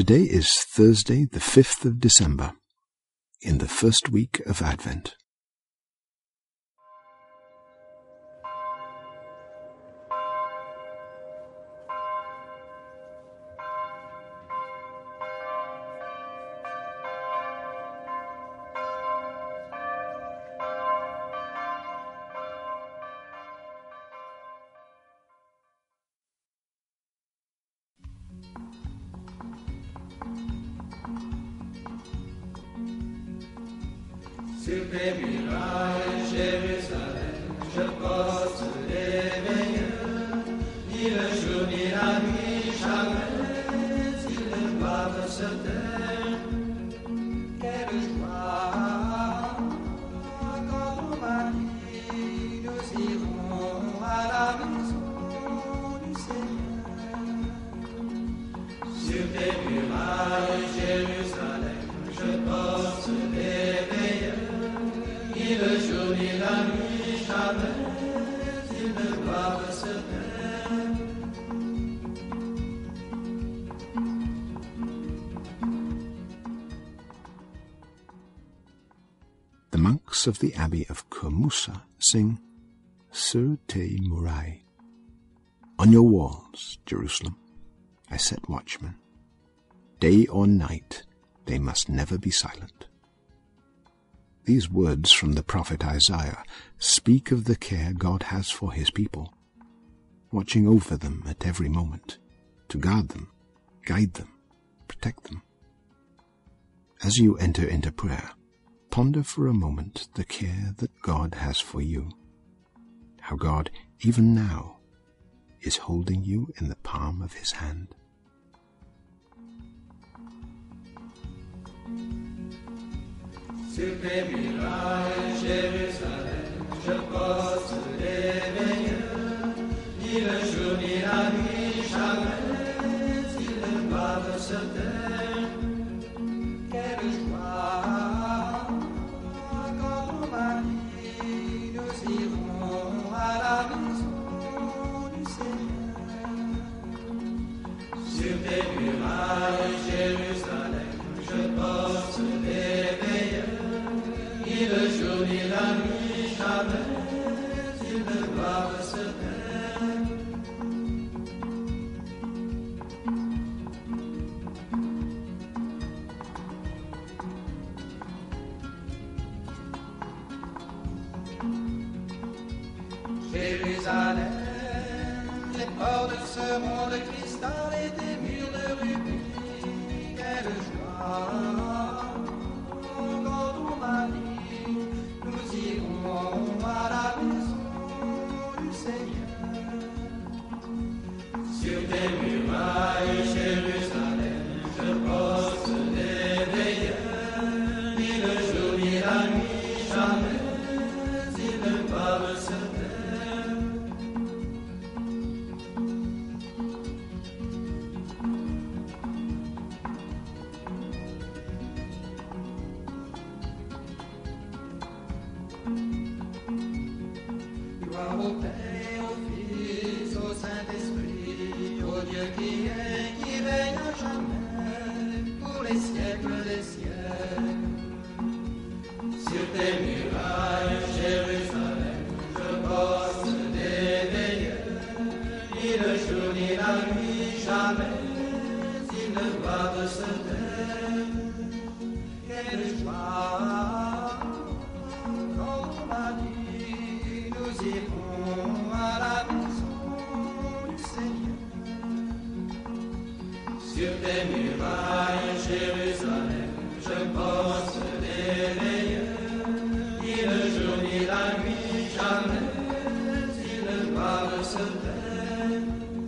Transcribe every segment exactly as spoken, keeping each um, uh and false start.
Today is Thursday, the fifth of December, in the first week of Advent. Sur tes murailles, Jérusalem, je porte les veilleurs, ni le jour ni la nuit, jamais ils ne doivent se taire. Quelle joie quand on m'a dit, nous irons à la maison du Seigneur. Sur tes murailles, Jérusalem, je porte les veilleurs. Ni le jour ni la nuit, jamais ils ne doivent se taire. The monks of the Abbey of Kurmusa sing, Sur tes murailles. On your walls, Jerusalem, I set watchmen. Day or night, they must never be silent. These words from the prophet Isaiah speak of the care God has for his people, watching over them at every moment, to guard them, guide them, protect them. As you enter into prayer, ponder for a moment the care that God has for you, how God, even now, is holding you in the palm of his hand. Sur tes murailles, Jérusalem, je porte les veilleurs, ni le jour ni la nuit, jamais ils ne doivent se taire. Quelle joie quand on m'a dit, nous irons à la maison du Seigneur. Sur tes murailles, Jérusalem, je porte les veilleurs. Ni le jour ni la nuit, jamais ils ne doivent se taire. Jérusalem, les portes seront de cristal et des murs de rubis. Quelle joie quand on m'a dit, nous irons à la maison du Seigneur. Sur tes murailles, Jérusalem, je porte des veilleurs, ni le jour ni la nuit, jamais ils ne doivent se taire. Gloire au Père, au Fils, au Saint-Esprit, au Dieu qui est, qui règne à jamais, pour les siècles des siècles. Sur tes murailles, Jérusalem, je porte des veilleurs, ni le jour ni la nuit, jamais ils ne doivent se taire. Quelle joie quand on m'a dit, nous irons à la maison du Seigneur. Sur tes murailles, Jérusalem, je porte des veilleurs, ni le jour ni la nuit, jamais ils ne doivent se taire.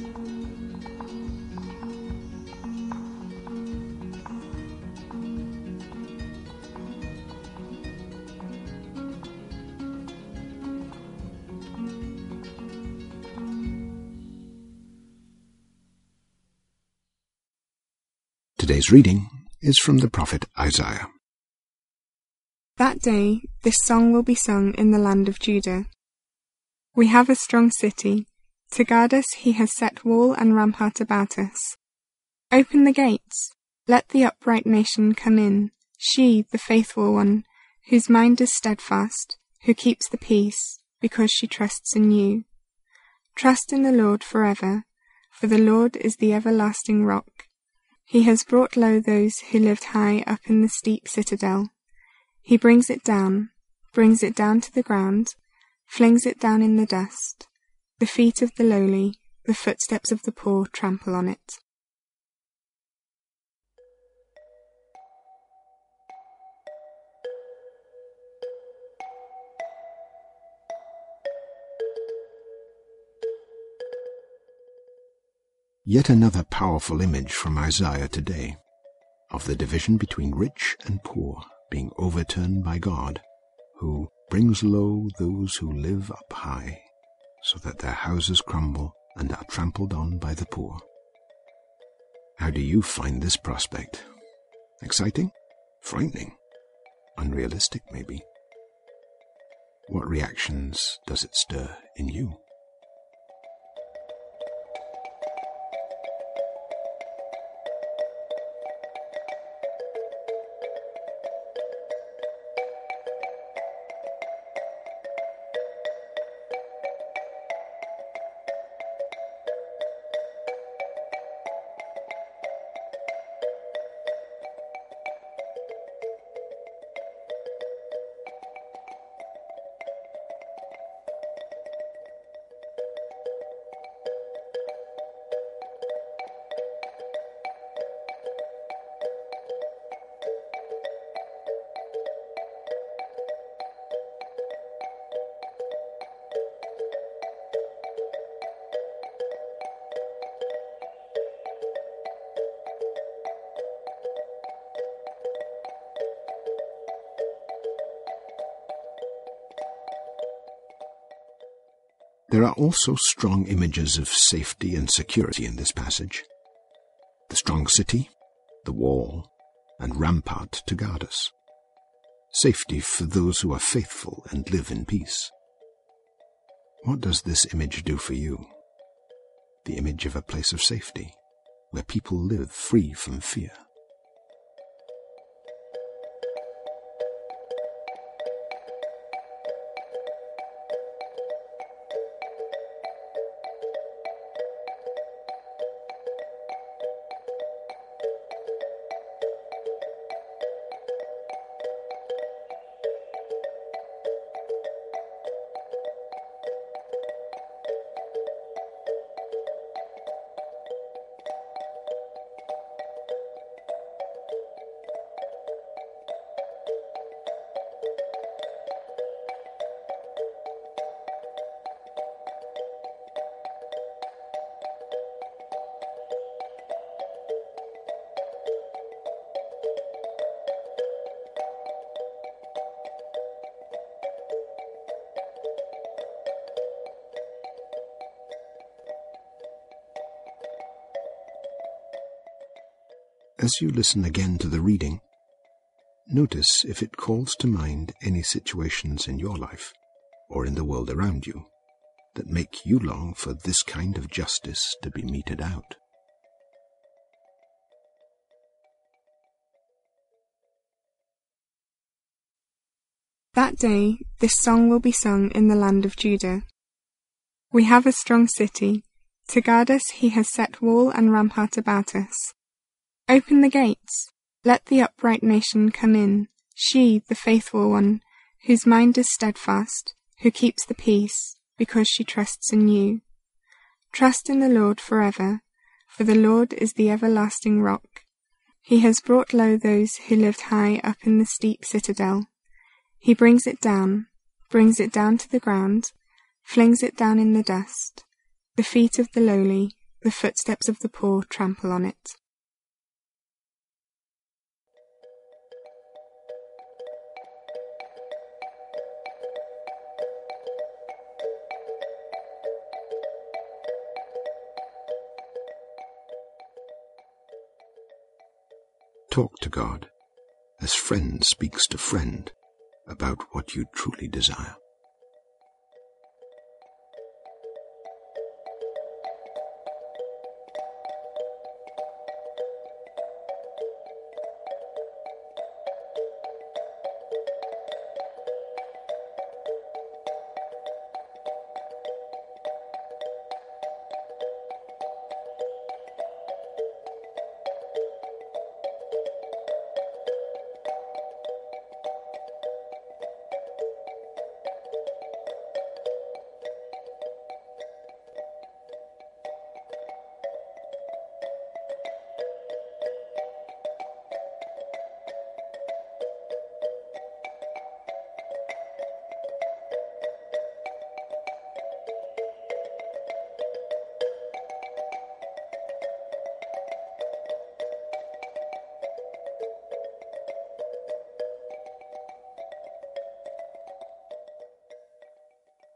Today's reading is from the prophet Isaiah. That day this song will be sung in the land of Judah. We have a strong city. To guard us he has set wall and rampart about us. Open the gates, let the upright nation come in, she, the faithful one, whose mind is steadfast, who keeps the peace, because she trusts in you. Trust in the Lord forever, for the Lord is the everlasting rock. He has brought low those who lived high up in the steep citadel. He brings it down, brings it down to the ground, flings it down in the dust. The feet of the lowly, the footsteps of the poor trample on it. Yet another powerful image from Isaiah today, of the division between rich and poor being overturned by God, who brings low those who live up high, so that their houses crumble and are trampled on by the poor. How do you find this prospect? Exciting? Frightening? Unrealistic, maybe? What reactions does it stir in you? There are also strong images of safety and security in this passage. The strong city, the wall, and rampart to guard us. Safety for those who are faithful and live in peace. What does this image do for you? The image of a place of safety, where people live free from fear. As you listen again to the reading, notice if it calls to mind any situations in your life or in the world around you that make you long for this kind of justice to be meted out. That day this song will be sung in the land of Judah. We have a strong city. To guard us he has set wall and rampart about us. Open the gates. Let the upright nation come in, she, the faithful one, whose mind is steadfast, who keeps the peace, because she trusts in you. Trust in the Lord forever, for the Lord is the everlasting rock. He has brought low those who lived high up in the steep citadel. He brings it down, brings it down to the ground, flings it down in the dust. The feet of the lowly, the footsteps of the poor trample on it. Talk to God, as friend speaks to friend, about what you truly desire.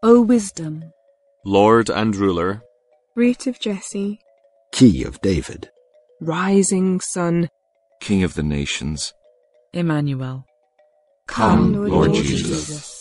O wisdom, Lord and ruler, Root of Jesse, Key of David, rising sun, King of the nations, Emmanuel. Come, Lord Lord Jesus. Jesus.